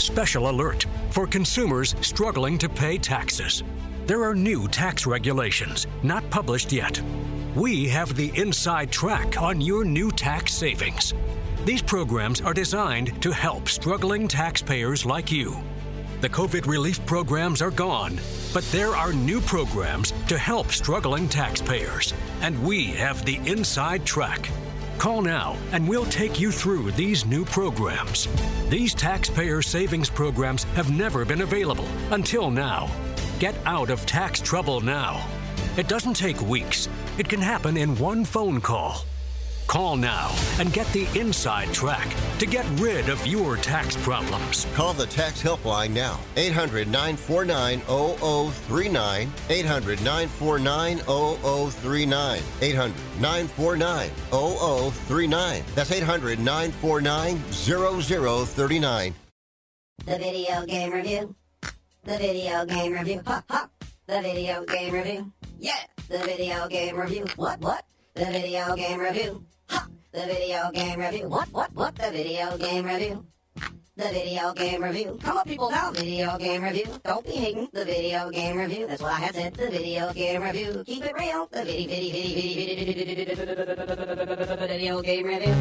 Special alert for consumers struggling to pay taxes. There are new tax regulations not published yet. We have the inside track on your new tax savings. These programs are designed to help struggling taxpayers like you. The COVID relief programs are gone, but there are new programs to help struggling taxpayers, and we have the inside track. Call now and we'll take you through these new programs. These taxpayer savings programs have never been available until now. Get out of tax trouble now. It doesn't take weeks. It can happen in one phone call. Call now and get the inside track to get rid of your tax problems. Call the tax helpline now. 800-949-0039. 800-949-0039. 800-949-0039. That's 800-949-0039. The Video Game Review. The Video Game Review. Ha, ha. The Video Game Review. Yeah. The Video Game Review. What? The Video Game Review. Ha! The Video Game Review. What? The Video Game Review. The Video Game Review. Come on, people, now. Video Game Review. Don't be hating. The Video Game Review. That's what I had said. The Video Game Review. Keep it real. The Video Game Review.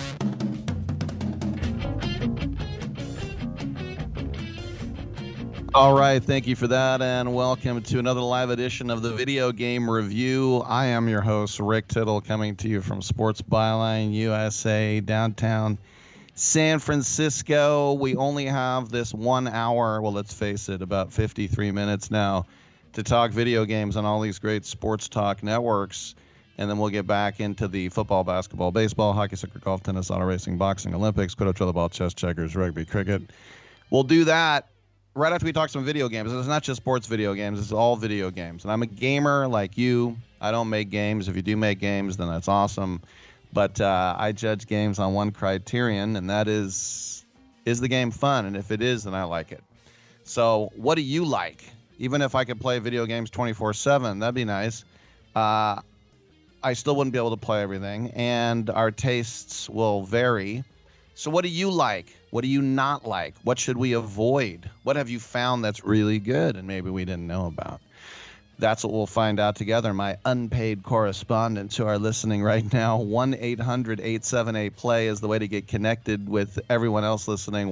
All right, thank you for that, and welcome to another live edition of the Video Game Review. I am your host, Rick Tittle, coming to you from Sports Byline USA, downtown San Francisco. We only have this 1 hour, well, let's face it, about 53 minutes now, to talk video games on all these great sports talk networks, and then we'll get back into the football, basketball, baseball, hockey, soccer, golf, tennis, auto racing, boxing, Olympics, quidditch, volleyball, chess, checkers, rugby, cricket. We'll do that right after we talk some video games. It's not just sports video games. It's all video games. And I'm a gamer like you. I don't make games. If you do make games, then that's awesome. But I judge games on one criterion, and that is the game fun? And if it is, then I like it. So what do you like? Even if I could play video games 24/7, that'd be nice. I still wouldn't be able to play everything, and our tastes will vary. So what do you like? What do you not like? What should we avoid? What have you found that's really good and maybe we didn't know about? That's what we'll find out together. My unpaid correspondents who are listening right now, 1-800-878-PLAY is the way to get connected with everyone else listening.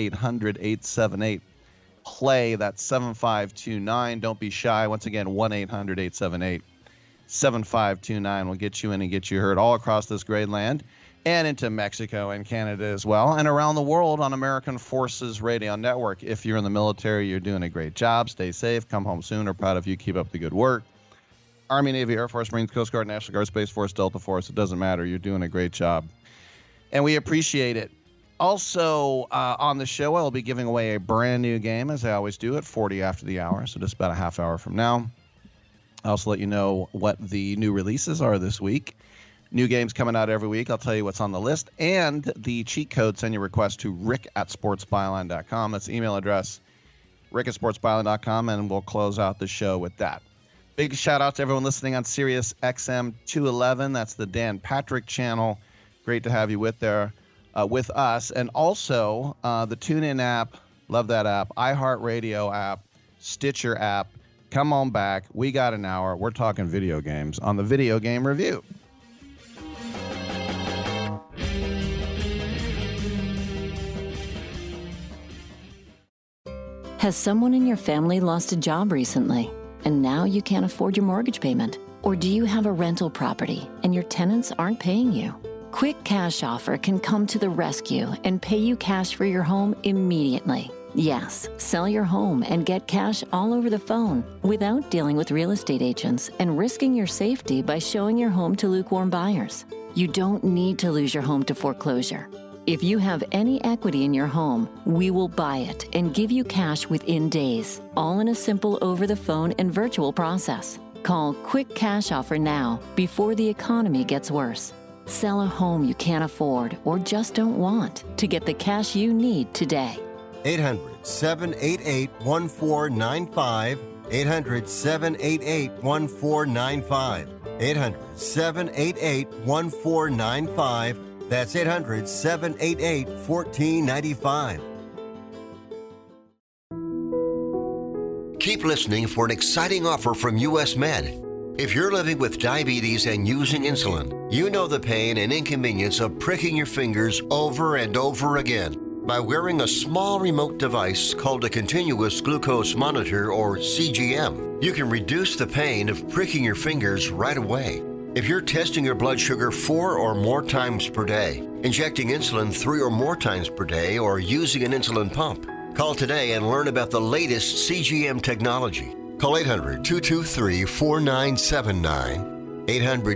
1-800-878-PLAY. That's 7529. Don't be shy. Once again, 1-800-878-7529 will get you in and get you heard all across this great land, and into Mexico and Canada as well, and around the world on American Forces Radio Network. If you're in the military, you're doing a great job. Stay safe. Come home soon. We're proud of you. Keep up the good work. Army, Navy, Air Force, Marines, Coast Guard, National Guard, Space Force, Delta Force. It doesn't matter. You're doing a great job, and we appreciate it. Also, on the show, I'll be giving away a brand new game, as I always do, at 40 after the hour, so just about a half hour from now. I'll also let you know what the new releases are this week. New games coming out every week. I'll tell you what's on the list. And the cheat code, send your request to rick@sportsbyline.com. That's the email address, rick@sportsbyline.com, and we'll close out the show with that. Big shout out to everyone listening on Sirius XM 211. That's the Dan Patrick channel. Great to have you with us. And also the TuneIn app. Love that app. iHeartRadio app. Stitcher app. Come on back. We got an hour. We're talking video games on the Video Game Review. Has someone in your family lost a job recently, and now you can't afford your mortgage payment? Or do you have a rental property and your tenants aren't paying you? Quick Cash Offer can come to the rescue and pay you cash for your home immediately. Yes, sell your home and get cash all over the phone without dealing with real estate agents and risking your safety by showing your home to lukewarm buyers. You don't need to lose your home to foreclosure. If you have any equity in your home, we will buy it and give you cash within days, all in a simple over-the-phone and virtual process. Call Quick Cash Offer now before the economy gets worse. Sell a home you can't afford or just don't want to get the cash you need today. 800-788-1495. 800-788-1495. 800-788-1495. That's 800-788-1495. Keep listening for an exciting offer from US Med. If you're living with diabetes and using insulin, you know the pain and inconvenience of pricking your fingers over and over again. By wearing a small remote device called a continuous glucose monitor, or CGM, you can reduce the pain of pricking your fingers right away. If you're testing your blood sugar 4 or more times per day, injecting insulin 3 or more times per day, or using an insulin pump, call today and learn about the latest CGM technology. Call 800-223-4979.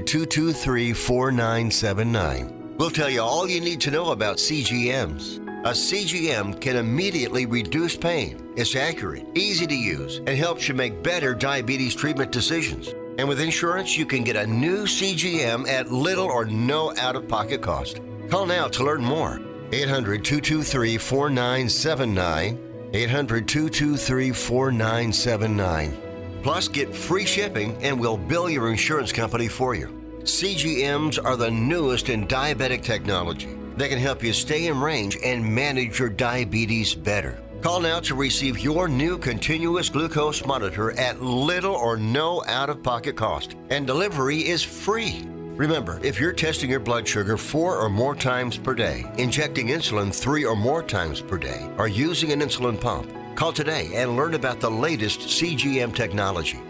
800-223-4979. We'll tell you all you need to know about CGMs. A CGM can immediately reduce pain. It's accurate, easy to use, and helps you make better diabetes treatment decisions. And with insurance, you can get a new CGM at little or no out-of-pocket cost. Call now to learn more. 800-223-4979. 800-223-4979. Plus, get free shipping and we'll bill your insurance company for you. CGMs are the newest in diabetic technology. They can help you stay in range and manage your diabetes better. Call now to receive your new continuous glucose monitor at little or no out-of-pocket cost. And delivery is free. Remember, if you're testing your blood sugar 4 or more times per day, injecting insulin 3 or more times per day, or using an insulin pump, call today and learn about the latest CGM technology.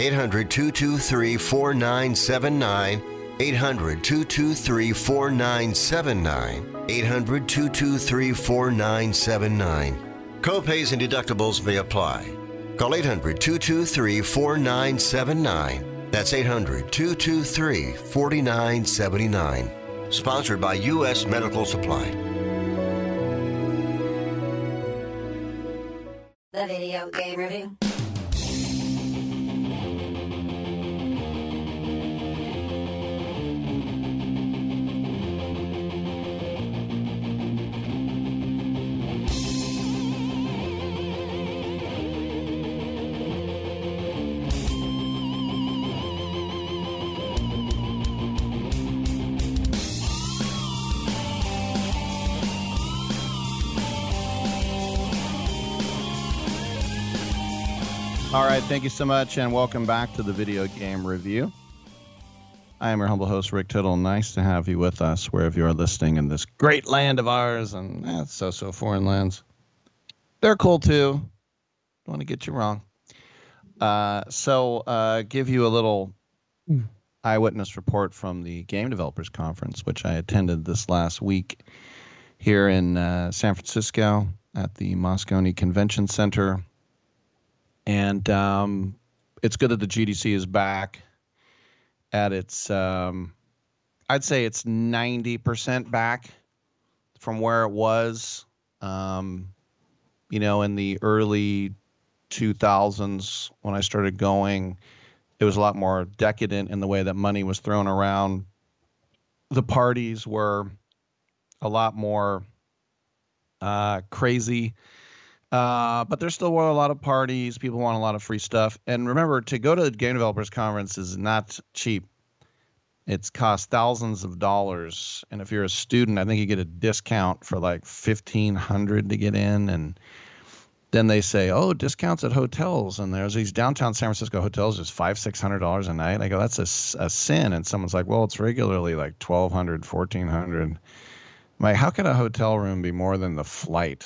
800-223-4979. 800-223-4979. 800-223-4979. Copays and deductibles may apply. Call 800-223-4979. That's 800-223-4979. Sponsored by U.S. Medical Supply. The Video Game Review. All right, thank you so much, and welcome back to the Video Game Review. I am your humble host, Rick Tittle. Nice to have you with us wherever you are listening in this great land of ours, and so foreign lands. They're cool, too. Don't want to get you wrong. Give you a little eyewitness report from the Game Developers Conference, which I attended this last week here in San Francisco at the Moscone Convention Center. And it's good that the GDC is back at its, I'd say it's 90% back from where it was, in the early 2000s when I started going. It was a lot more decadent in the way that money was thrown around. The parties were a lot more crazy. But there still were a lot of parties. People want a lot of free stuff. And remember, to go to the Game Developers Conference is not cheap. It's cost thousands of dollars. And if you're a student, I think you get a discount for like $1,500 to get in. And then they say, oh, discounts at hotels. And there's these downtown San Francisco hotels, just $500-$600 a night. I go, that's a sin. And someone's like, well, it's regularly like $1,200, $1,400. I'm like, how can a hotel room be more than the flight?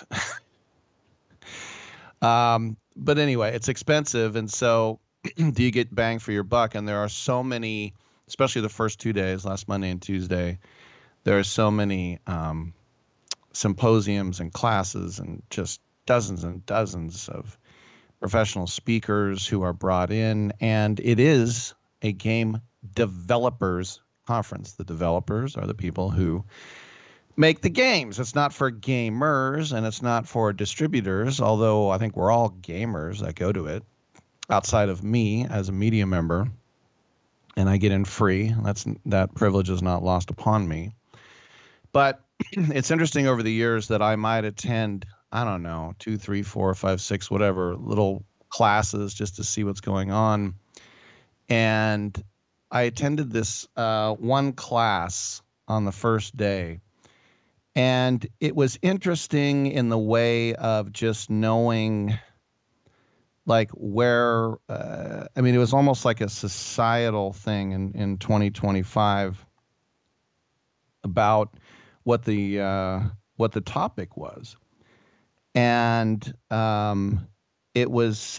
But anyway, it's expensive. And so do you get bang for your buck? And there are so many, especially the first 2 days, last Monday and Tuesday, there are so many symposiums and classes and just dozens and dozens of professional speakers who are brought in. And it is a game developers conference. The developers are the people who make the games. It's not for gamers and it's not for distributors, although I think we're all gamers that go to it, outside of me as a media member, and I get in free. That privilege is not lost upon me. But it's interesting over the years that I might attend, I don't know, 2, 3, 4, 5, 6, whatever, little classes just to see what's going on. And I attended this one class on the first day. And it was interesting in the way of just knowing like where, I mean, it was almost like a societal thing in 2025 about what the topic was. And it was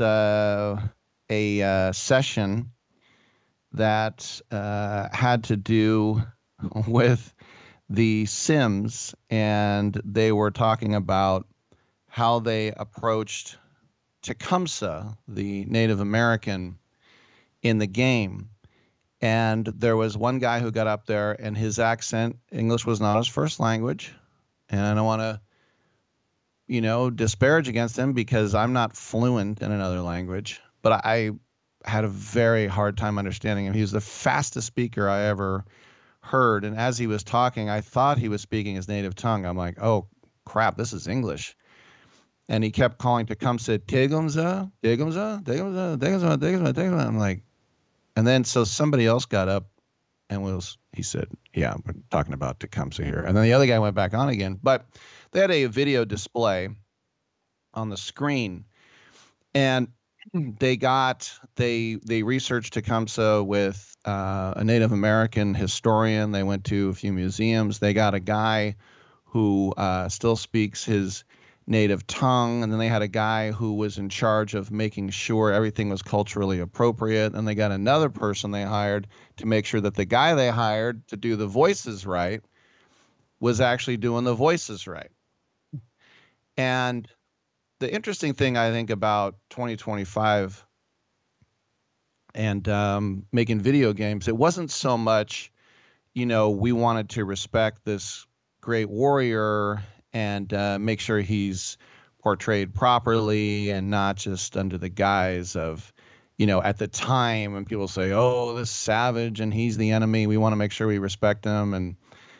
a session that had to do with the Sims, and they were talking about how they approached Tecumseh, the Native American, in the game. And there was one guy who got up there, and his accent, English was not his first language. And I don't want to, disparage against him because I'm not fluent in another language, but I had a very hard time understanding him. He was the fastest speaker I ever heard. And as he was talking, I thought he was speaking his native tongue. I'm like, oh, crap, this is English. And he kept calling Tecumseh, Tecumseh, Tecumseh, Tecumseh, Tecumseh, Tecumseh, Tecumseh. I'm like, and then so somebody else got up and he said, yeah, we're talking about Tecumseh here. And then the other guy went back on again. But they had a video display on the screen, and they researched Tecumseh with a Native American historian. They went to a few museums. They got a guy who still speaks his native tongue, and then they had a guy who was in charge of making sure everything was culturally appropriate, and they got another person they hired to make sure that the guy they hired to do the voices right was actually doing the voices right. And the interesting thing I think about 2025 and making video games, it wasn't so much, we wanted to respect this great warrior and make sure he's portrayed properly and not just under the guise of, at the time when people say, oh, this savage and he's the enemy, we want to make sure we respect him and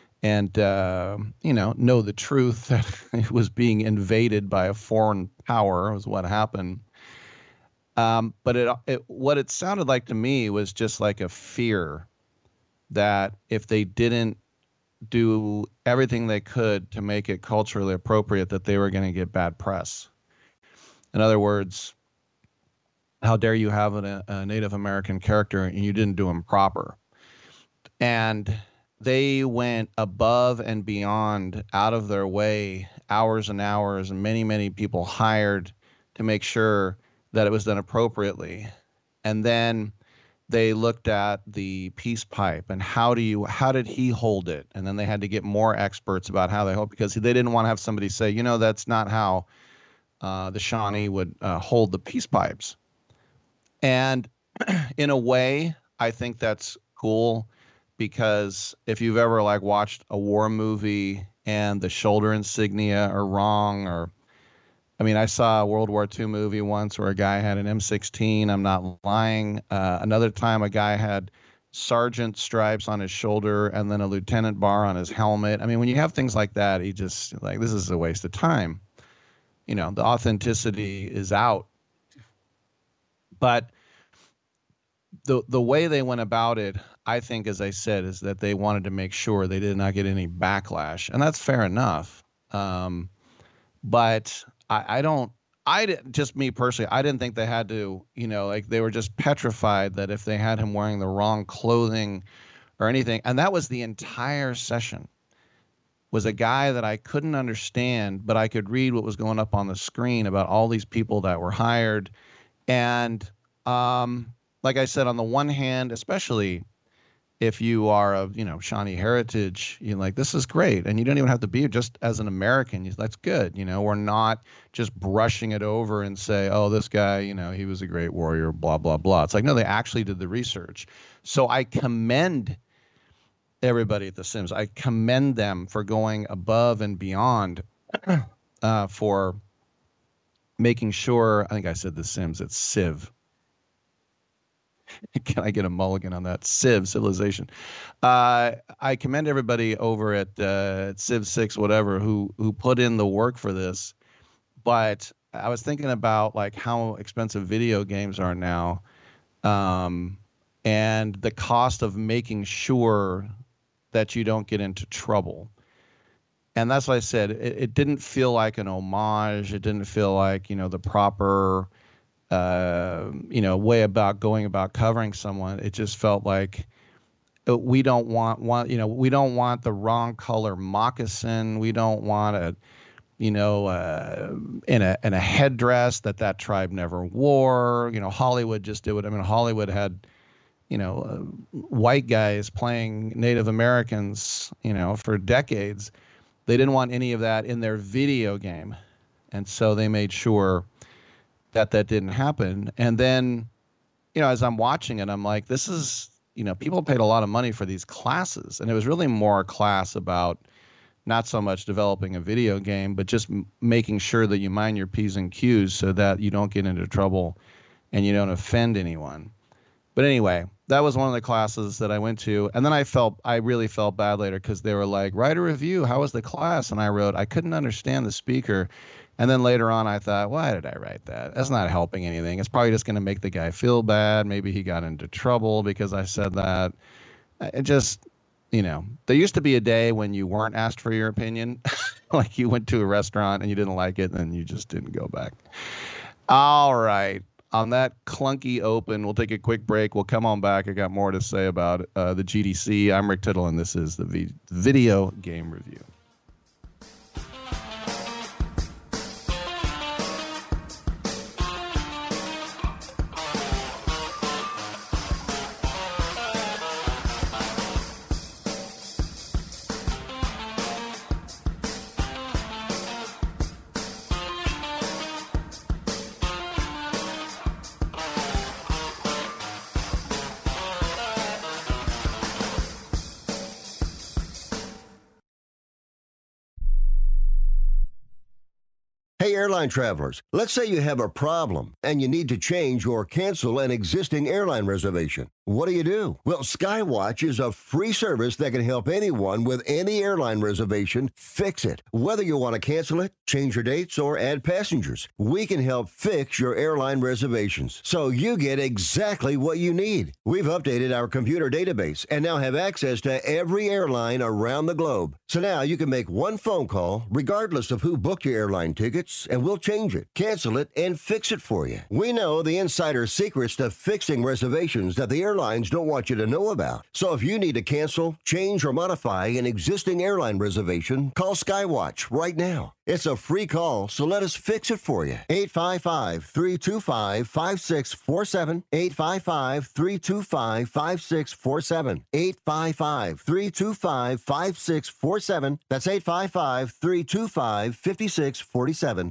know the truth that it was being invaded by a foreign power was what happened. But what it sounded like to me was just like a fear that if they didn't do everything they could to make it culturally appropriate, that they were going to get bad press. In other words, how dare you have a Native American character and you didn't do him proper? And they went above and beyond, out of their way, hours and hours, and many, many people hired to make sure that it was done appropriately. And then they looked at the peace pipe and how did he hold it? And then they had to get more experts about how they hold, because they didn't want to have somebody say, that's not how the Shawnee would hold the peace pipes. And in a way, I think that's cool, because if you've ever watched a war movie and the shoulder insignia are wrong, I saw a World War II movie once where a guy had an M16. I'm not lying. Another time, a guy had sergeant stripes on his shoulder and then a lieutenant bar on his helmet. When you have things like that, he just this is a waste of time. The authenticity is out. But the way they went about it, I think, as I said, is that they wanted to make sure they did not get any backlash, and that's fair enough. But just me personally, I didn't think they had to, they were just petrified that if they had him wearing the wrong clothing or anything, and that was the entire session, was a guy that I couldn't understand, but I could read what was going up on the screen about all these people that were hired. And like I said, on the one hand, especially if you are of, Shawnee heritage, you're like, this is great. And you don't even have to be just as an American. That's good. We're not just brushing it over and say, oh, this guy, he was a great warrior, blah, blah, blah. It's like, no, they actually did the research. So I commend everybody at The Sims. I commend them for going above and beyond for making sure, I think I said The Sims, it's Civ. Can I get a mulligan on that? Civilization. I commend everybody over at Civ 6, whatever, who put in the work for this. But I was thinking about how expensive video games are now, and the cost of making sure that you don't get into trouble. And that's why I said it didn't feel like an homage. It didn't feel like, the proper way about going about covering someone. It just felt like we don't want we don't want the wrong color moccasin. We don't want a in a headdress that tribe never wore. Hollywood just did it. I mean, Hollywood had white guys playing Native Americans, for decades. They didn't want any of that in their video game. And so they made sure that didn't happen. And then, as I'm watching it, I'm like, this is, people paid a lot of money for these classes. And it was really more a class about not so much developing a video game, but just making sure that you mind your P's and Q's so that you don't get into trouble and you don't offend anyone. But anyway, that was one of the classes that I went to. And then I really felt bad later because they were like, write a review. How was the class? And I wrote, I couldn't understand the speaker. And then later on, I thought, why did I write that? That's not helping anything. It's probably just going to make the guy feel bad. Maybe he got into trouble because I said that. It just, there used to be a day when you weren't asked for your opinion. Like you went to a restaurant and you didn't like it, and then you just didn't go back. All right. On that clunky open, we'll take a quick break. We'll come on back. I got more to say about the GDC. I'm Rick Tittle, and this is the Video Game Review. Hey, airline travelers, let's say you have a problem and you need to change or cancel an existing airline reservation. What do? Well, Skywatch is a free service that can help anyone with any airline reservation fix it. Whether you want to cancel it, change your dates, or add passengers, we can help fix your airline reservations so you get exactly what you need. We've updated our computer database and now have access to every airline around the globe. So now you can make one phone call regardless of who booked your airline tickets, and we'll change it, cancel it, and fix it for you. We know the insider secrets to fixing reservations that the airlines don't want you to know about. So if you need to cancel, change, or modify an existing airline reservation, call Skywatch right now. It's a free call, so let us fix it for you. 855-325-5647. 855-325-5647. 855-325-5647. That's 855-325-5647.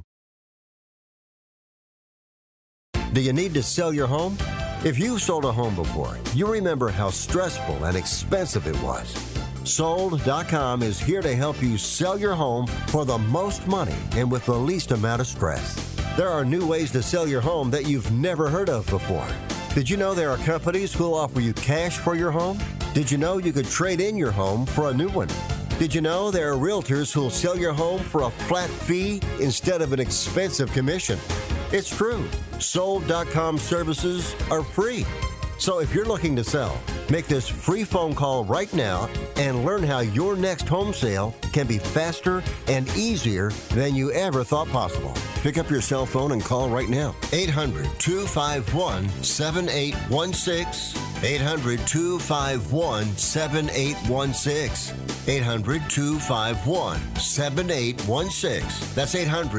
Do you need to sell your home? If you've sold a home before, you remember how stressful and expensive it was. Sold.com is here to help you sell your home for the most money and with the least amount of stress. There are new ways to sell your home that you've never heard of before. Did you know there are companies who'll offer you cash for your home? Did you know you could trade in your home for a new one? Did you know there are realtors who'll sell your home for a flat fee instead of an expensive commission? It's true. Sold.com services are free. So if you're looking to sell, make this free phone call right now and learn how your next home sale can be faster and easier than you ever thought possible. Pick up your cell phone and call right now. 800-251-7816. 800-251-7816. 800-251-7816. That's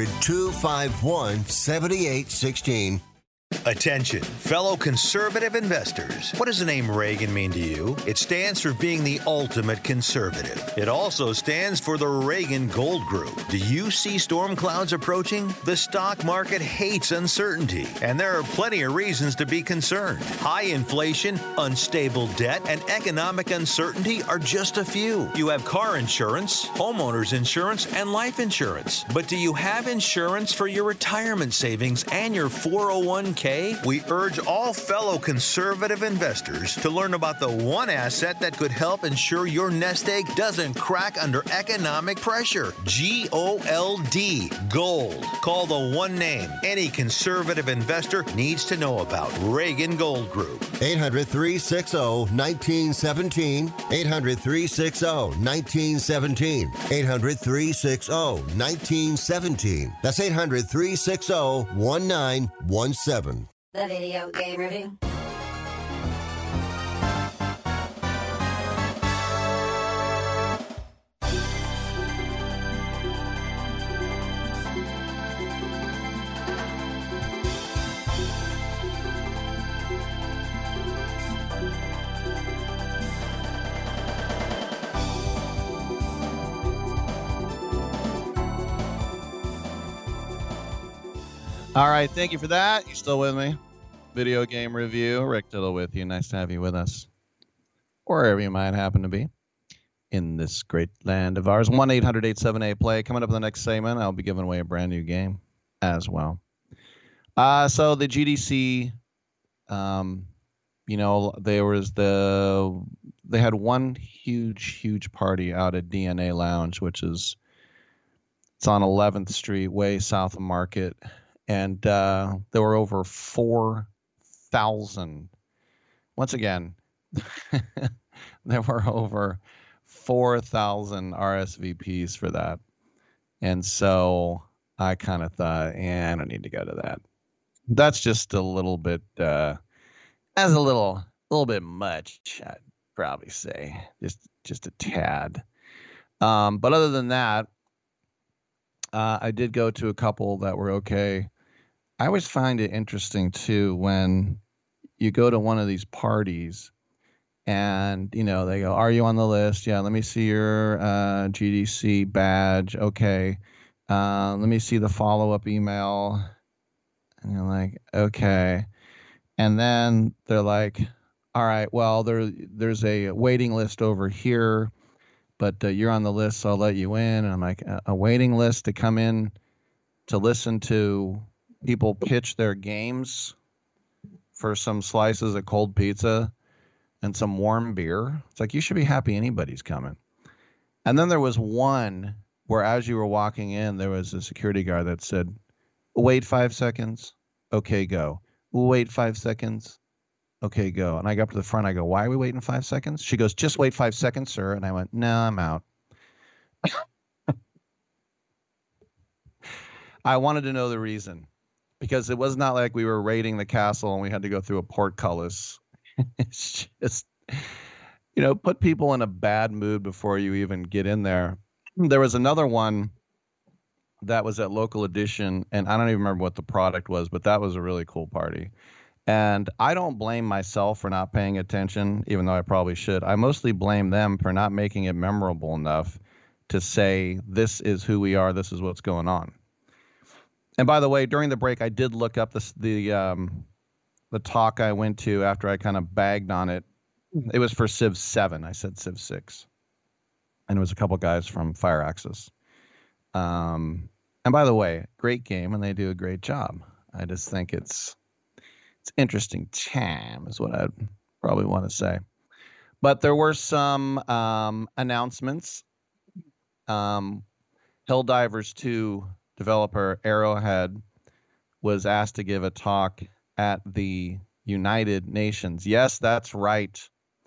800-251-7816. Attention, fellow conservative investors. What does the name Reagan mean to you? It stands for being the ultimate conservative. It also stands for the Reagan Gold Group. Do you see storm clouds approaching? The stock market hates uncertainty, and there are plenty of reasons to be concerned. High inflation, unstable debt, and economic uncertainty are just a few. You have car insurance, homeowners insurance, and life insurance. But do you have insurance for your retirement savings and your 401k? We urge all fellow conservative investors to learn about the one asset that could help ensure your nest egg doesn't crack under economic pressure. G-O-L-D, gold. Call the one name any conservative investor needs to know about. Reagan Gold Group. 800-360-1917. 800-360-1917. 800-360-1917. That's 800-360-1917. The Video Game Review. All right, thank you for that. You still with me? Video Game Review. Rick Tittle with you. Nice to have you with us, wherever you might happen to be in this great land of ours. 1-800-878-PLAY. Coming up in the next segment, I'll be giving away a brand new game as well. So the GDC, they had one huge party out at DNA Lounge, it's on 11th Street, way south of Market. And there were over 4,000. Once again, there were over 4,000 RSVPs for that. And so I kind of thought, I don't need to go to that. That's just a little bit, that's a little bit much, I'd probably say. Just a tad. But other than that, I did go to a couple that were okay. I always find it interesting, too, when you go to one of these parties and, they go, are you on the list? Yeah, let me see your GDC badge. Okay. Let me see the follow-up email. And you're like, okay. And then they're like, all right, well, there's a waiting list over here, but you're on the list, so I'll let you in. And I'm like, a waiting list to come in to listen to people pitch their games for some slices of cold pizza and some warm beer? It's like, you should be happy anybody's coming. And then there was one where as you were walking in, there was a security guard that said, wait 5 seconds. Okay, go. Wait 5 seconds. Okay, go. And I got up to the front. I go, why are we waiting 5 seconds? She goes, just wait 5 seconds, sir. And I went, no, I'm out. I wanted to know the reason, because it was not like we were raiding the castle and we had to go through a portcullis. It's just, put people in a bad mood before you even get in there. There was another one that was at Local Edition, and I don't even remember what the product was, but that was a really cool party. And I don't blame myself for not paying attention, even though I probably should. I mostly blame them for not making it memorable enough to say, this is who we are, this is what's going on. And by the way, during the break, I did look up the talk I went to after I kind of bagged on it. It was for Civ 7. I said Civ 6. And it was a couple guys from Fire Access. And by the way, great game, and they do a great job. I just think it's interesting time is what I'd probably want to say. But there were some announcements. Helldivers 2 developer Arrowhead was asked to give a talk at the United Nations. Yes, that's right.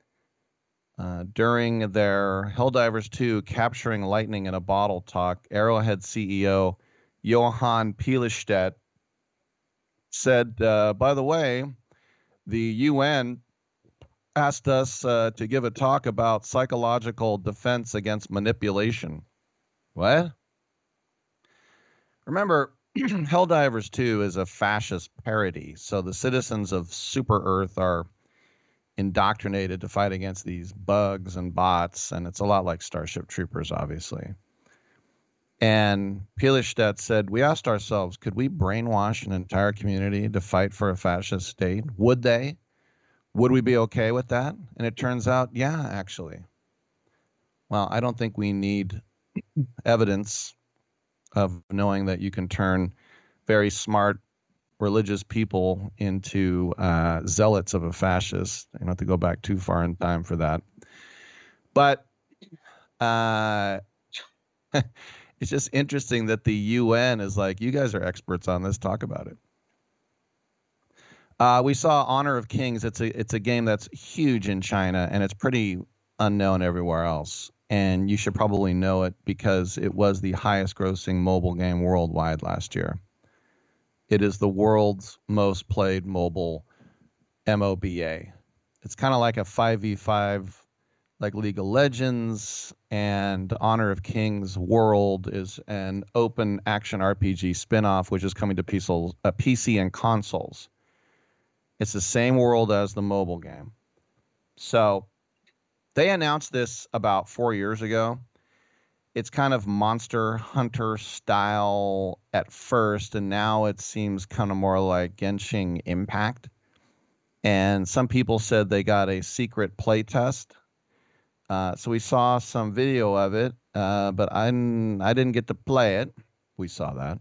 During their Helldivers 2 Capturing Lightning in a Bottle talk, Arrowhead CEO Johan Pilestedt said, by the way, the UN asked us to give a talk about psychological defense against manipulation. What? Remember, Helldivers 2 is a fascist parody, so the citizens of Super Earth are indoctrinated to fight against these bugs and bots, and it's a lot like Starship Troopers, obviously. And Pilestedt said, we asked ourselves, could we brainwash an entire community to fight for a fascist state? Would they? Would we be okay with that? And it turns out, yeah, actually. Well, I don't think we need evidence of knowing that you can turn very smart religious people into zealots of a fascist. You don't have to go back too far in time for that. But it's just interesting that the UN is like, you guys are experts on this, talk about it. We saw Honor of Kings. It's a game that's huge in China, and it's pretty unknown everywhere else. And you should probably know it because it was the highest grossing mobile game worldwide last year. It is the world's most played mobile MOBA. It's kind of like a 5v5, like League of Legends, and Honor of Kings World is an open action RPG spinoff, which is coming to PC and consoles. It's the same world as the mobile game. So they announced this about 4 years ago. It's kind of Monster Hunter style at first, and now it seems kind of more like Genshin Impact. And some people said they got a secret playtest. So we saw some video of it, but I didn't get to play it. We saw that.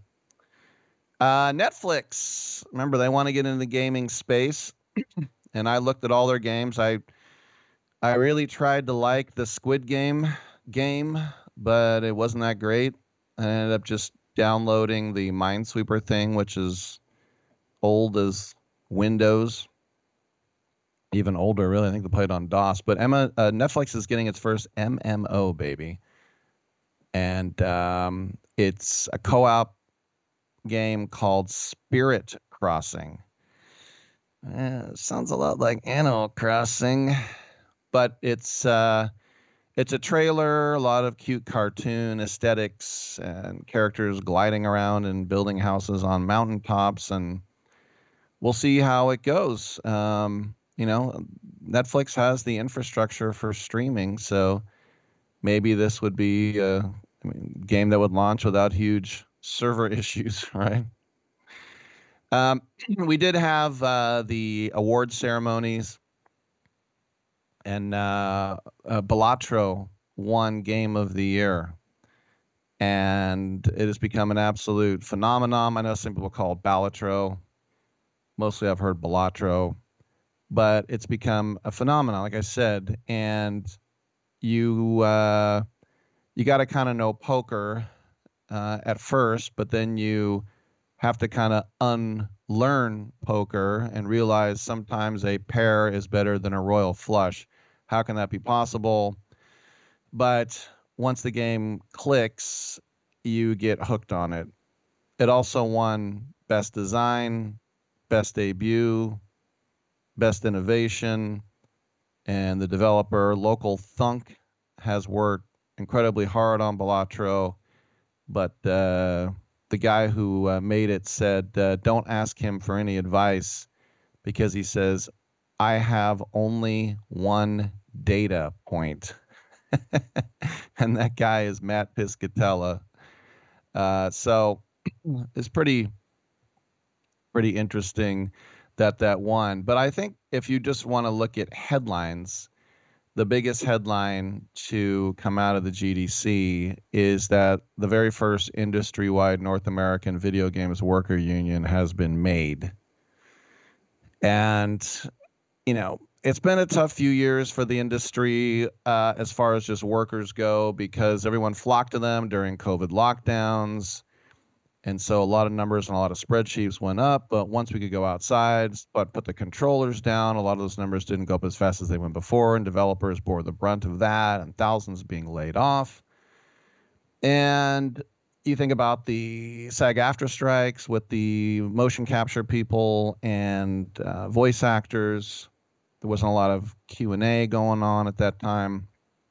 Netflix, remember, they want to get into the gaming space, and I looked at all their games. I really tried to like the Squid Game, but it wasn't that great. I ended up just downloading the Minesweeper thing, which is old as Windows. Even older, really. I think they played on DOS. But Netflix is getting its first MMO, baby. And it's a co-op game called Spirit Crossing. Sounds a lot like Animal Crossing. But it's a trailer, a lot of cute cartoon aesthetics, and characters gliding around and building houses on mountaintops. And we'll see how it goes. Netflix has the infrastructure for streaming, so maybe this would be a game that would launch without huge server issues, right? We did have the award ceremonies, and Balatro won Game of the Year, and it has become an absolute phenomenon. I know some people call it Balatro. Mostly I've heard Balatro. But it's become a phenomenon, like I said, and you got to kind of know poker at first, but then you have to kind of unlearn poker and realize sometimes a pair is better than a royal flush. How can that be possible? But once the game clicks, you get hooked on it. It also won Best Design, Best Debut, Best Innovation, and the developer, Local Thunk, has worked incredibly hard on Balatro, but the guy who made it said, don't ask him for any advice, because he says, I have only one data point. And that guy is Matt Piscatella. So it's pretty interesting that won. But I think if you just want to look at headlines, the biggest headline to come out of the GDC is that the very first industry-wide North American video games worker union has been made. And, it's been a tough few years for the industry as far as just workers go, because everyone flocked to them during COVID lockdowns. And so a lot of numbers and a lot of spreadsheets went up, but once we could go outside, but put the controllers down, a lot of those numbers didn't go up as fast as they went before, and developers bore the brunt of that, and thousands being laid off. And you think about the SAG-AFTRA strikes with the motion capture people and voice actors. There wasn't a lot of Q&A going on at that time.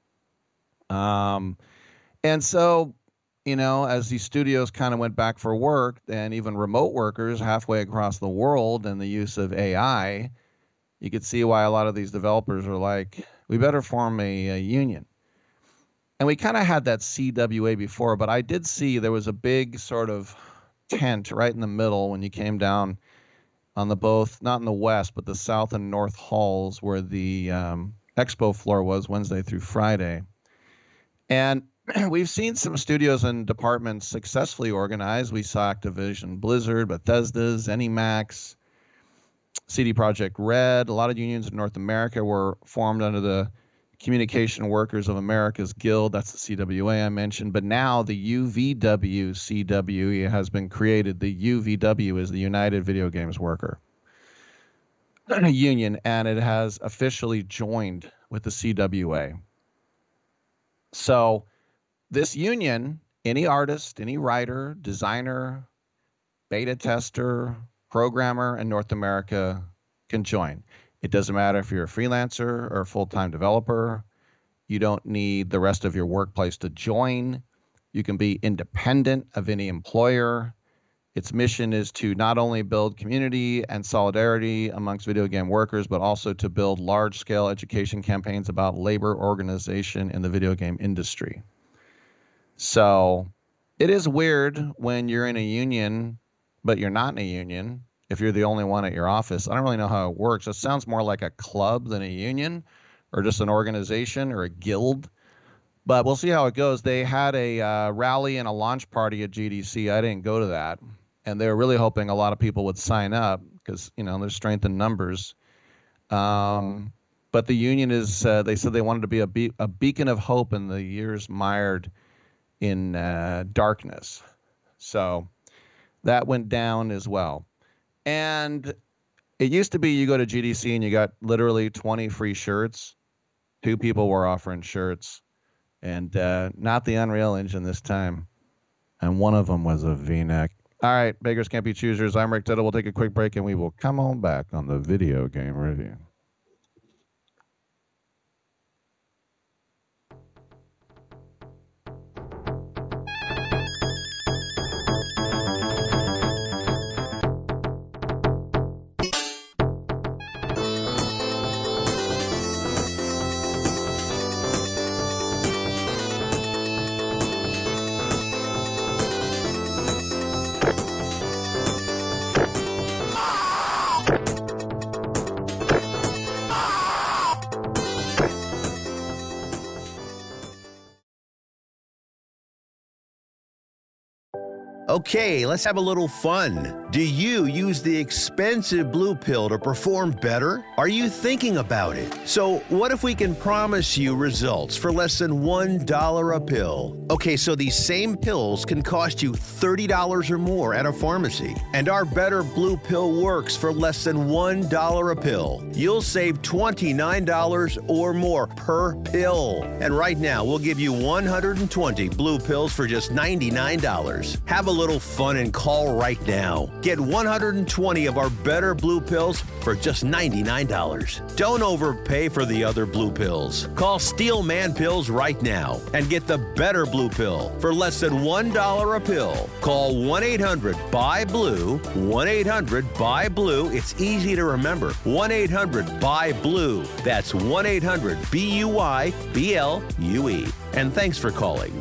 And so, as these studios kind of went back for work, and even remote workers halfway across the world, and the use of AI, you could see why a lot of these developers are like, we better form a union. And we kind of had that CWA before, but I did see there was a big sort of tent right in the middle when you came down on the both, not in the west, but the south and north halls where the expo floor was Wednesday through Friday. And we've seen some studios and departments successfully organized. We saw Activision, Blizzard, Bethesda's, ZeniMax, CD Projekt Red. A lot of unions in North America were formed under the Communication Workers of America's Guild. That's the CWA I mentioned. But now the UVW-CW has been created. The UVW is the United Video Games Worker Union, and it has officially joined with the CWA. So this union, any artist, any writer, designer, beta tester, programmer in North America can join. It doesn't matter if you're a freelancer or a full-time developer. You don't need the rest of your workplace to join. You can be independent of any employer. Its mission is to not only build community and solidarity amongst video game workers, but also to build large-scale education campaigns about labor organization in the video game industry. So it is weird when you're in a union, but you're not in a union. If you're the only one at your office, I don't really know how it works. It sounds more like a club than a union, or just an organization or a guild. But we'll see how it goes. They had a rally and a launch party at GDC. I didn't go to that. And they were really hoping a lot of people would sign up because, there's strength in numbers. But the union is, they said they wanted to be a beacon of hope in the years mired in darkness. So that went down as well. And it used to be you go to GDC and you got literally 20 free shirts. 2 people were offering shirts. And not the Unreal Engine this time. And one of them was a V-neck. All right, beggars can't be choosers. I'm Rick Tittle. We'll take a quick break, and we will come on back on the video game review. Okay, let's have a little fun. Do you use the expensive blue pill to perform better? Are you thinking about it? So what if we can promise you results for less than $1 a pill? Okay, so these same pills can cost you $30 or more at a pharmacy. And our Better Blue Pill works for less than $1 a pill. You'll save $29 or more per pill. And right now, we'll give you 120 blue pills for just $99. Have a little fun and call right now. Get 120 of our Better Blue Pills for just $99. Don't overpay for the other blue pills. Call Steel Man Pills right now and get the Better Blue Pill for less than $1 a pill. Call 1-800-BUY-BLUE, 1-800-BUY-BLUE. It's easy to remember. 1-800-BUY-BLUE. That's 1-800-BUY-BLUE. And thanks for calling.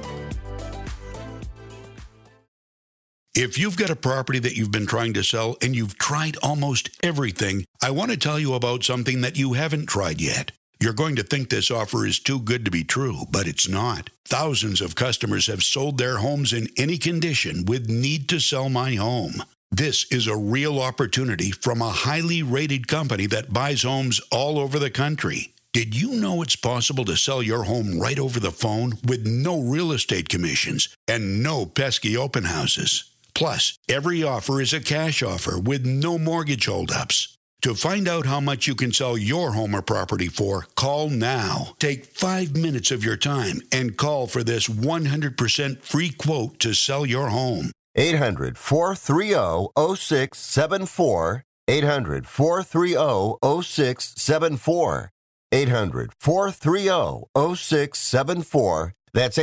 If you've got a property that you've been trying to sell and you've tried almost everything, I want to tell you about something that you haven't tried yet. You're going to think this offer is too good to be true, but it's not. Thousands of customers have sold their homes in any condition with Need to Sell My Home. This is a real opportunity from a highly rated company that buys homes all over the country. Did you know it's possible to sell your home right over the phone with no real estate commissions and no pesky open houses? Plus, every offer is a cash offer with no mortgage holdups. To find out how much you can sell your home or property for, call now. Take 5 minutes of your time and call for this 100% free quote to sell your home. 800-430-0674. 800-430-0674. 800-430-0674. That's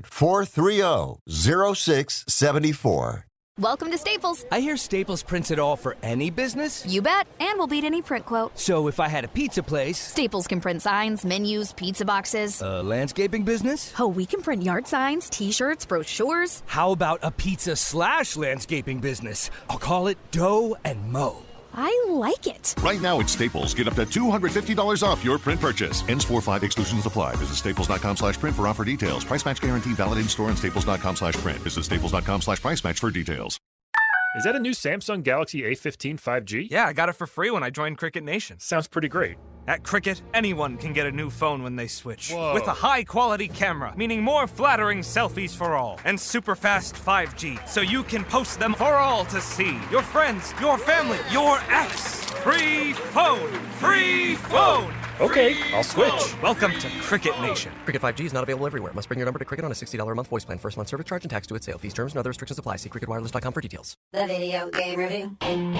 800-430-0674. Welcome to Staples. I hear Staples prints it all for any business. You bet, and we'll beat any print quote. So if I had a pizza place... Staples can print signs, menus, pizza boxes. A landscaping business? Oh, we can print yard signs, T-shirts, brochures. How about a pizza/landscaping business? I'll call it Dough and Mo. I like it. Right now at Staples, get up to $250 off your print purchase. Ends 4/5, exclusions apply. Visit staples.com/print for offer details. Price match guarantee valid in store and staples.com/print. Visit staples.com/price match for details. Is that a new Samsung Galaxy A15 5G? Yeah, I got it for free when I joined Cricket Nation. Sounds pretty great. At Cricket, anyone can get a new phone when they switch. Whoa. With a high-quality camera, meaning more flattering selfies for all, and super fast 5G, so you can post them for all to see. Your friends, your family, your ex. Free phone! Free phone! Okay, I'll switch. Welcome to Cricket Nation. Cricket 5G is not available everywhere. Must bring your number to Cricket on a $60 a month voice plan. First month service charge and tax to its sale. Fees, terms, and other restrictions apply. See cricketwireless.com for details. The Video Game Review.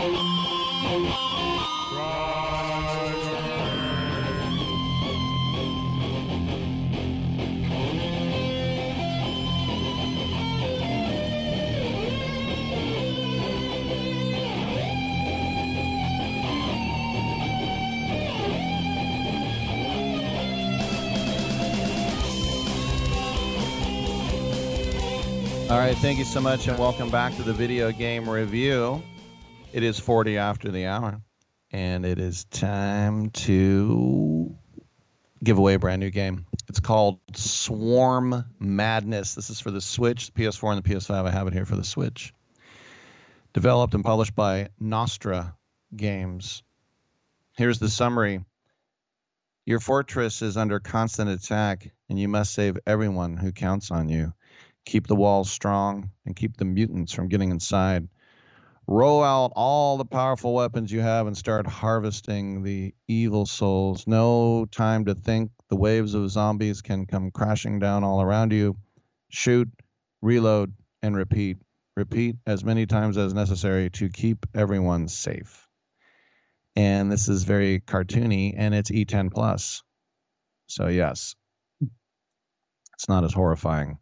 All right, thank you so much, and welcome back to the Video Game Review. It is 40 after the hour, and it is time to give away a brand new game. It's called Swarm Madness. This is for the Switch, the PS4, and the PS5. I have it here for the Switch. Developed and published by Nostra Games. Here's the summary. Your fortress is under constant attack, and you must save everyone who counts on you. Keep the walls strong and keep the mutants from getting inside. Roll out all the powerful weapons you have and start harvesting the evil souls. No time to think. The waves of zombies can come crashing down all around you. Shoot, reload, and repeat. Repeat as many times as necessary to keep everyone safe. And this is very cartoony, and it's E10 plus. So yes, it's not as horrifying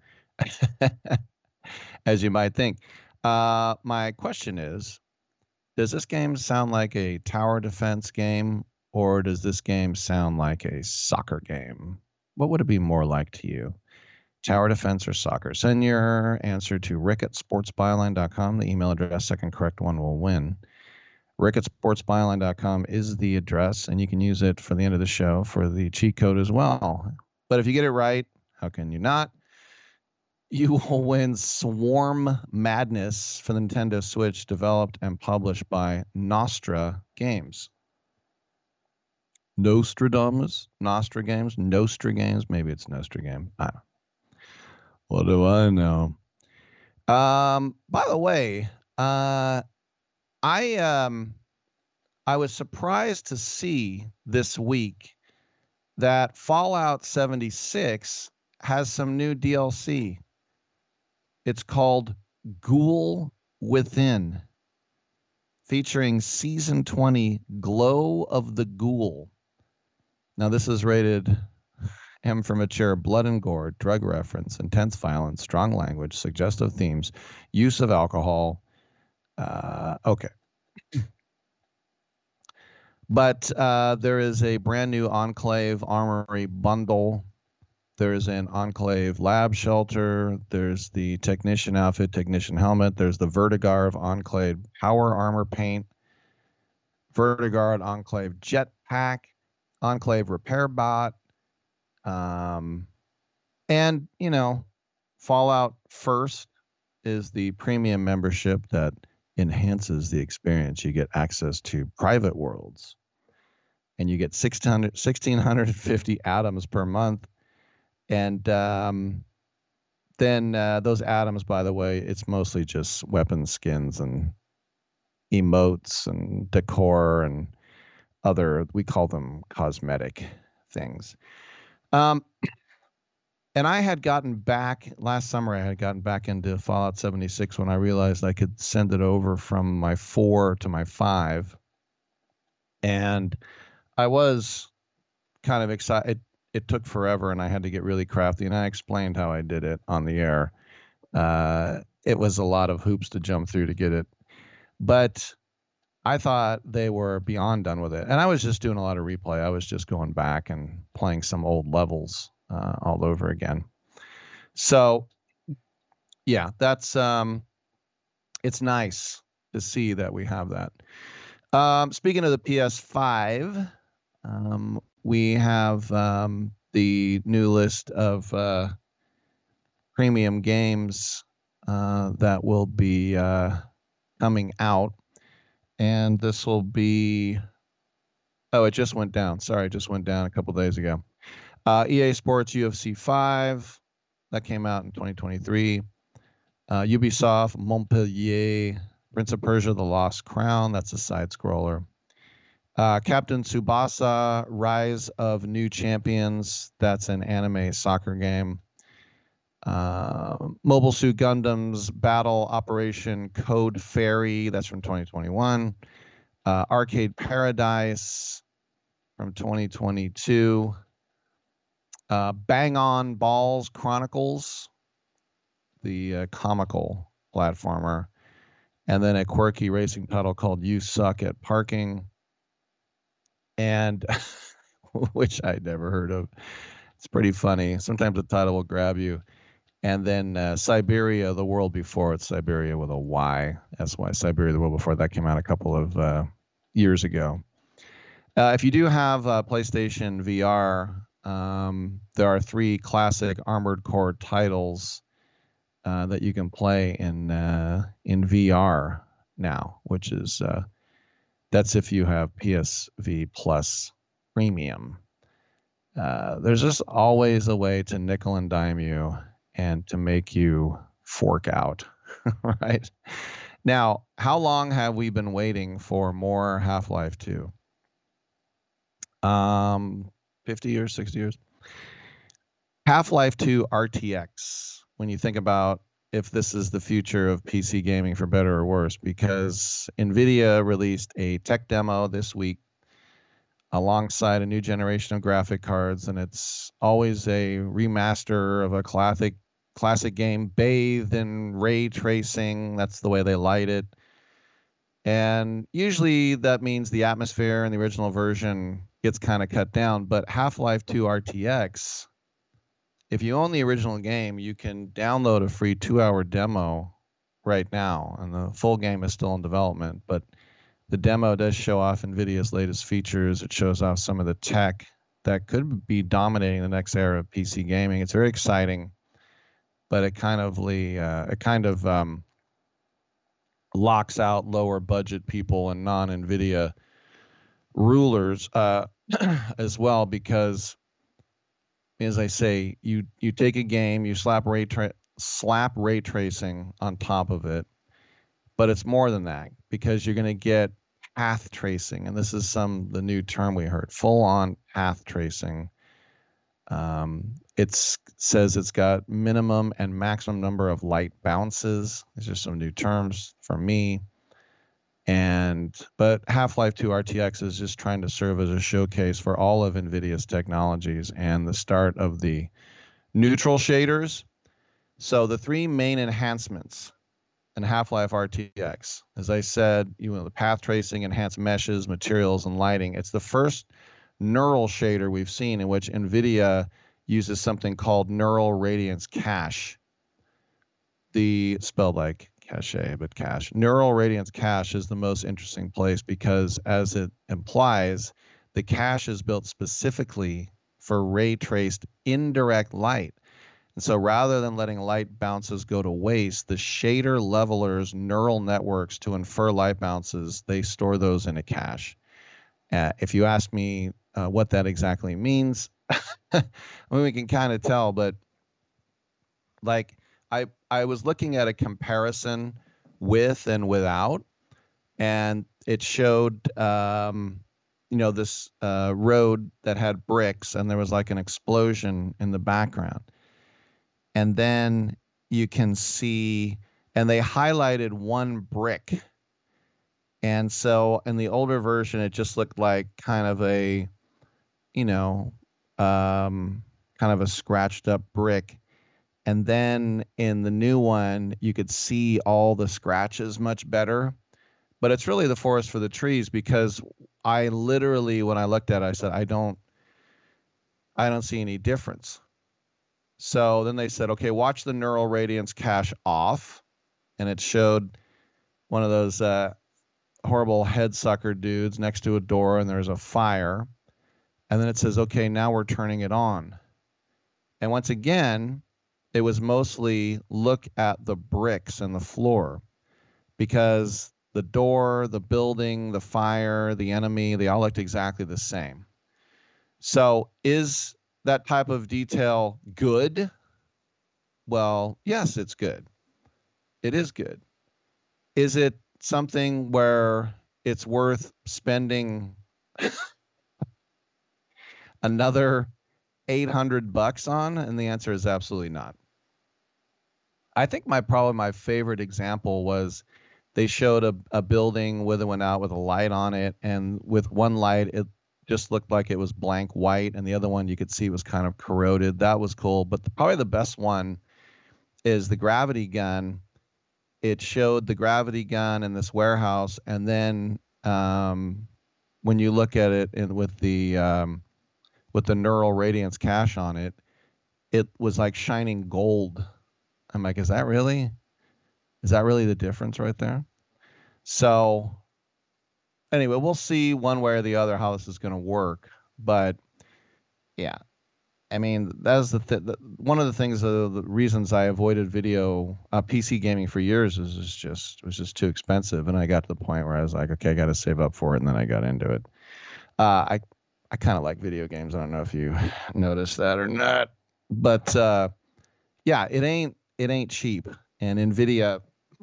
as you might think. My question is, does this game sound like a tower defense game, or does this game sound like a soccer game? What would it be more like to you? Tower defense or soccer? Send your answer to rick@sportsbyline.com. The email address, second correct one will win. rick@sportsbyline.com is the address, and you can use it for the end of the show for the cheat code as well. But if you get it right, how can you not? You will win Swarm Madness for the Nintendo Switch, developed and published by Nostra Games. Nostradamus? Nostra Games? Nostra Games? Maybe it's Nostra Game. I don't know. What do I know? By the way, I was surprised to see this week that Fallout 76 has some new DLC. It's called Ghoul Within, featuring Season 20 Glow of the Ghoul. Now, this is rated M for mature, blood and gore, drug reference, intense violence, strong language, suggestive themes, use of alcohol. Okay. But there is a brand new Enclave Armory bundle. There's an Enclave lab shelter. There's the technician outfit, technician helmet. There's the Vertigarde Enclave power armor paint, Vertigarde Enclave jetpack, Enclave repair bot, and, you know, Fallout First is the premium membership that enhances the experience. You get access to private worlds, and you get 1,650 atoms per month. And then those atoms, by the way, it's mostly just weapon skins and emotes and decor and other, we call them cosmetic things. And I had gotten back, last summer I had gotten back into Fallout 76 when I realized I could send it over from my 4 to my 5. And I was kind of excited. It took forever, and I had to get really crafty, and I explained how I did it on the air. It was a lot of hoops to jump through to get it, but I thought they were beyond done with it, and I was just doing a lot of replay. I was just going back and playing some old levels all over again. So, yeah, that's it's nice to see that we have that. Speaking of the PS5, we have the new list of premium games that will be coming out. And this will be... Oh, it just went down. Sorry, it just went down a couple days ago. EA Sports UFC 5. That came out in 2023. Ubisoft Montpellier. Prince of Persia: The Lost Crown. That's a side-scroller. Captain Tsubasa, Rise of New Champions. That's an anime soccer game. Mobile Suit Gundam's Battle Operation Code Fairy. That's from 2021. Arcade Paradise from 2022. Bang On Balls Chronicles, the comical platformer. And then a quirky racing title called You Suck at Parking, and which I'd never heard of. It's pretty funny. Sometimes the title will grab you. And then Siberia, The World Before. It's Siberia with a Y. That's why Siberia, The World Before. That came out a couple of years ago. If you do have PlayStation VR, there are 3 classic Armored Core titles that you can play in VR now, which is that's if you have PSV Plus Premium. There's just always a way to nickel and dime you and to make you fork out, right? Now, how long have we been waiting for more Half-Life 2? 50 years, 60 years? Half-Life 2 RTX, when you think about if this is the future of PC gaming for better or worse, because NVIDIA released a tech demo this week alongside a new generation of graphic cards, and it's always a remaster of a classic game bathed in ray tracing. That's the way they light it. And usually that means the atmosphere in the original version gets kind of cut down, but Half-Life 2 RTX, if you own the original game, you can download a free 2-hour demo right now, and the full game is still in development, but the demo does show off NVIDIA's latest features. It shows off some of the tech that could be dominating the next era of PC gaming. It's very exciting, but it kind of locks out lower budget people and non-NVIDIA rulers as well, because as I say, you take a game, you slap ray tracing on top of it, but it's more than that, because you're going to get path tracing, and this is the new term we heard, full-on path tracing. It says it's got minimum and maximum number of light bounces. These are some new terms for me. But Half-Life 2 RTX is just trying to serve as a showcase for all of NVIDIA's technologies and the start of the neutral shaders. So the 3 main enhancements in Half-Life RTX, as I said, the path tracing, enhanced meshes, materials, and lighting. It's the first neural shader we've seen in which NVIDIA uses something called Neural Radiance Cache. Spelled like cache, but cache. Neural Radiance Cache is the most interesting place because, as it implies, the cache is built specifically for ray-traced indirect light. And so rather than letting light bounces go to waste, the shader levelers neural networks to infer light bounces, they store those in a cache. If you ask me what that exactly means, I mean, we can kind of tell, but like I was looking at a comparison with and without, and it showed, this road that had bricks, and there was like an explosion in the background. And then you can see, and they highlighted one brick. And so in the older version, it just looked like kind of a, kind of a scratched up brick. And then in the new one, you could see all the scratches much better. But it's really the forest for the trees, because I literally, when I looked at it, I said, I don't see any difference. So then they said, okay, watch the Neural Radiance Cache off. And it showed one of those horrible head sucker dudes next to a door, and there's a fire. And then it says, okay, now we're turning it on. And once again, it was mostly look at the bricks and the floor, because the door, the building, the fire, the enemy, they all looked exactly the same. So is that type of detail good? Well, yes, it's good. It is good. Is it something where it's worth spending another $800 on? And the answer is absolutely not. I think probably my favorite example was they showed a building where they went out with a light on it, and with one light it just looked like it was blank white, and the other one you could see was kind of corroded. That was cool. But probably the best one is the gravity gun. It showed the gravity gun in this warehouse, and then when you look at it with the Neural Radiance cache on it, it was like shining gold. I'm like, is that really the difference right there? So anyway, we'll see one way or the other how this is going to work. But yeah, I mean, that's one of the things, the reasons I avoided PC gaming for years was just too expensive. And I got to the point where I was like, okay, I got to save up for it. And then I got into it. I kind of like video games. I don't know if you noticed that or not, but yeah, it ain't cheap. And NVIDIA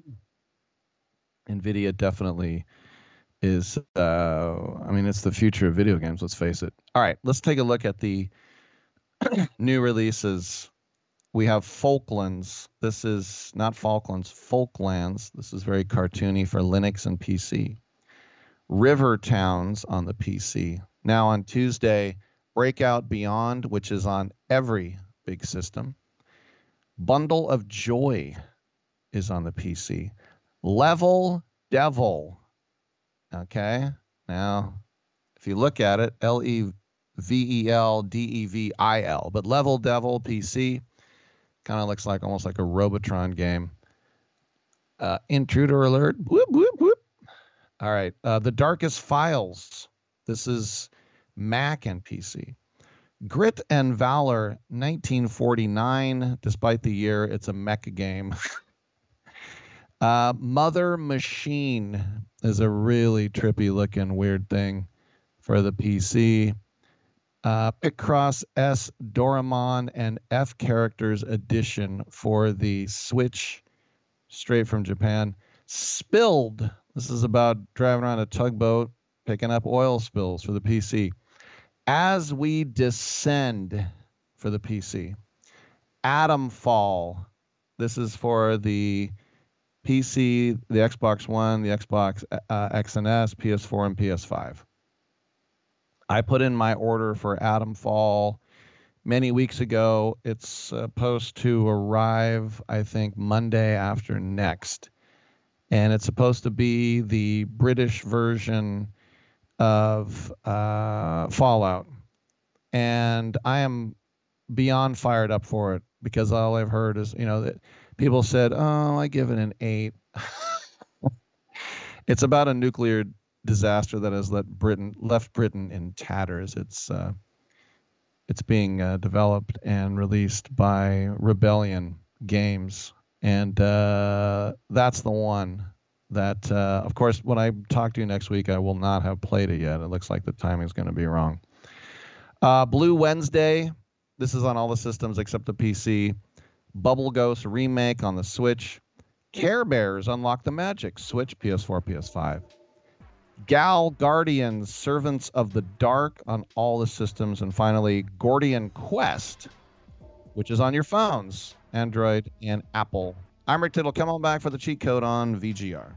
definitely is, I mean, it's the future of video games, let's face it. All right, let's take a look at the new releases. We have Folklands. This is not Falklands, Folklands. This is very cartoony for Linux and PC. River Towns on the PC. Now on Tuesday, Breakout Beyond, which is on every big system. Bundle of Joy is on the PC. Level Devil. Okay. Now, if you look at it, Leveldevil, but Level Devil PC kind of looks like almost like a Robotron game. Intruder alert. Whoop, whoop, whoop. All right. The Darkest Files. This is Mac and PC. Grit and Valor 1949. Despite the year, it's a mecha game. Mother Machine is a really trippy looking weird thing for the PC. Picross S Doraemon and F Characters Edition for the Switch, straight from Japan. Spilled. This is about driving around a tugboat, picking up oil spills for the PC. As We Descend for the PC. Atomfall. This is for the PC, the Xbox One, the Xbox X and S, PS4, and PS5. I put in my order for Atomfall many weeks ago. It's supposed to arrive, I think, Monday after next. And it's supposed to be the British version of Fallout. And I am beyond fired up for it because all I've heard is, that people said, oh, I give it an 8. It's about a nuclear disaster that has left Britain in tatters. It's being developed and released by Rebellion Games. And that's the one that, of course, when I talk to you next week, I will not have played it yet. It looks like the timing is going to be wrong. Blue Wednesday. This is on all the systems except the PC. Bubble Ghost remake on the Switch. Care Bears Unlock the Magic. Switch, PS4, PS5. Gal Guardians Servants of the Dark on all the systems. And finally, Gordian Quest, which is on your phones, Android and Apple. I'm Rick Tittle. Come on back for the cheat code on VGR.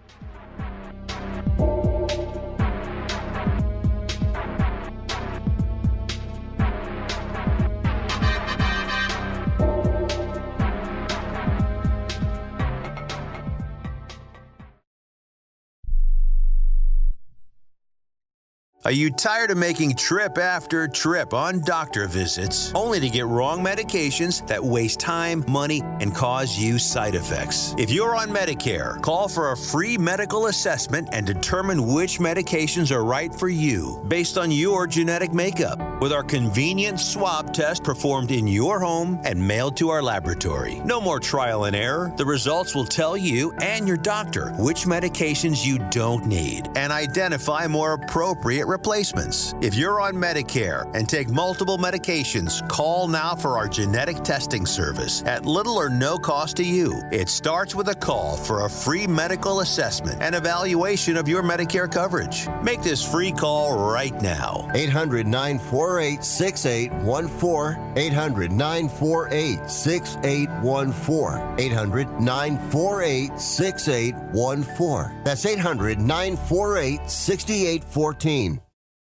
Are you tired of making trip after trip on doctor visits only to get wrong medications that waste time, money, and cause you side effects? If you're on Medicare, call for a free medical assessment and determine which medications are right for you based on your genetic makeup. with our convenient swab test performed in your home and mailed to our laboratory. No more trial and error. The results will tell you and your doctor which medications you don't need and identify more appropriate replacements. If you're on Medicare and take multiple medications, call now for our genetic testing service at little or no cost to you. It starts with a call for a free medical assessment and evaluation of your Medicare coverage. Make this free call right now. 800-948-6814. 800-948-6814. 800-948-6814. That's 800-948-6814.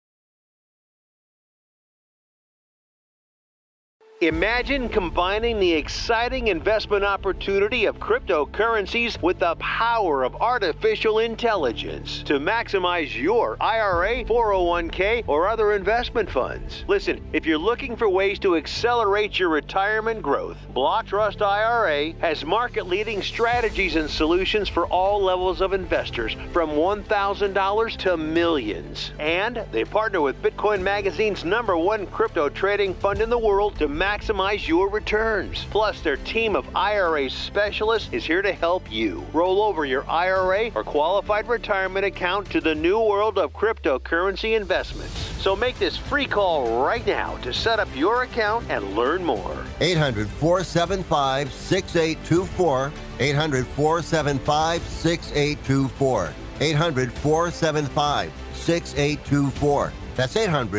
Imagine combining the exciting investment opportunity of cryptocurrencies with the power of artificial intelligence to maximize your IRA, 401k, or other investment funds. Listen, if you're looking for ways to accelerate your retirement growth, Block Trust IRA has market-leading strategies and solutions for all levels of investors, from $1,000 to millions. And they partner with Bitcoin Magazine's #1 crypto trading fund in the world to maximize your returns. Plus, their team of IRA specialists is here to help you roll over your IRA or qualified retirement account to the new world of cryptocurrency investments. So make this free call right now to set up your account and learn more. 800-475-6824. 800-475-6824. 800-475-6824. That's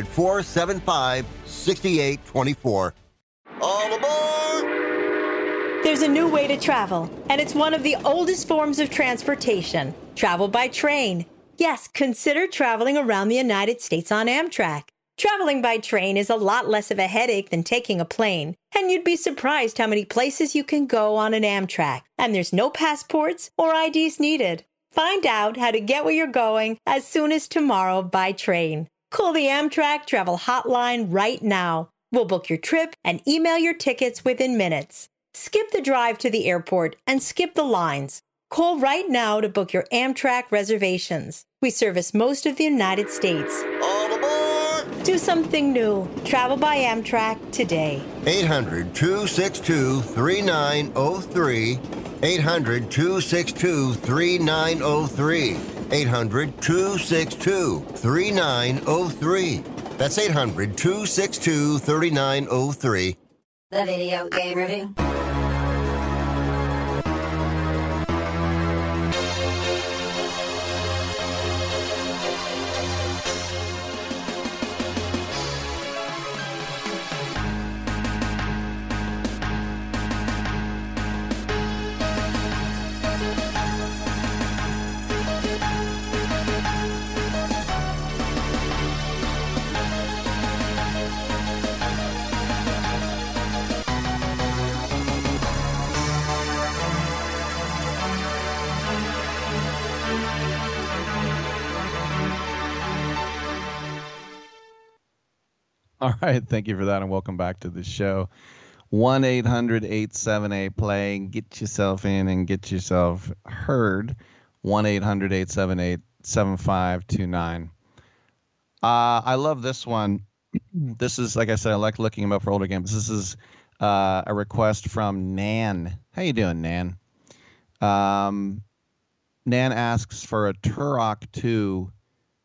800-475-6824. All aboard! There's a new way to travel, and it's one of the oldest forms of transportation. Travel by train. Yes, consider traveling around the United States on Amtrak. Traveling by train is a lot less of a headache than taking a plane, and you'd be surprised how many places you can go on an Amtrak. And there's no passports or IDs needed. Find out how to get where you're going as soon as tomorrow by train. Call the Amtrak Travel Hotline right now. We'll book your trip and email your tickets within minutes. Skip the drive to the airport and skip the lines. Call right now to book your Amtrak reservations. We service most of the United States. All aboard! Do something new. Travel by Amtrak today. 800-262-3903. 800-262-3903. 800-262-3903. That's 800-262-3903. The Video Game Review. All right, thank you for that, and welcome back to the show. 1-800-878-PLAY. Get yourself in and get yourself heard. 1-800-878-7529. I love this one. This is, like I said, I like looking them up for older games. This is a request from Nan. How you doing, Nan? Nan asks for a Turok 2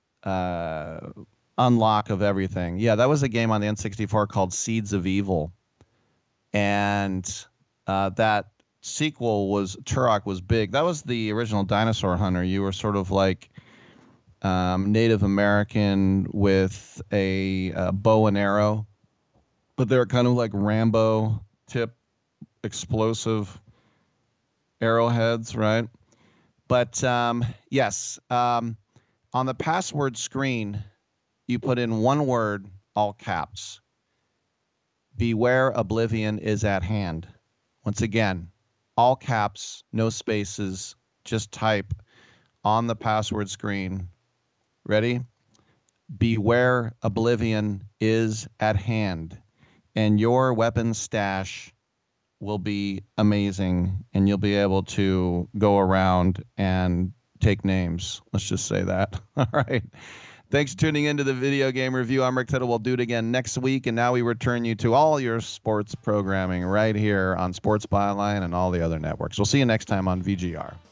unlock of everything. Yeah, that was a game on the N64 called Seeds of Evil. And that sequel was, Turok was big. That was the original Dinosaur Hunter. You were sort of like Native American with a bow and arrow. But they're kind of like Rambo tip explosive arrowheads, right? But yes, on the password screen, you put in one word, all caps. Beware, oblivion is at hand. Once again, all caps, no spaces, just type on the password screen. Ready? Beware, oblivion is at hand. And your weapon stash will be amazing, and you'll be able to go around and take names. Let's just say that. All right. Thanks for tuning into the Video Game Review. I'm Rick Tittle. We'll do it again next week, and now we return you to all your sports programming right here on Sports Byline and all the other networks. We'll see you next time on VGR.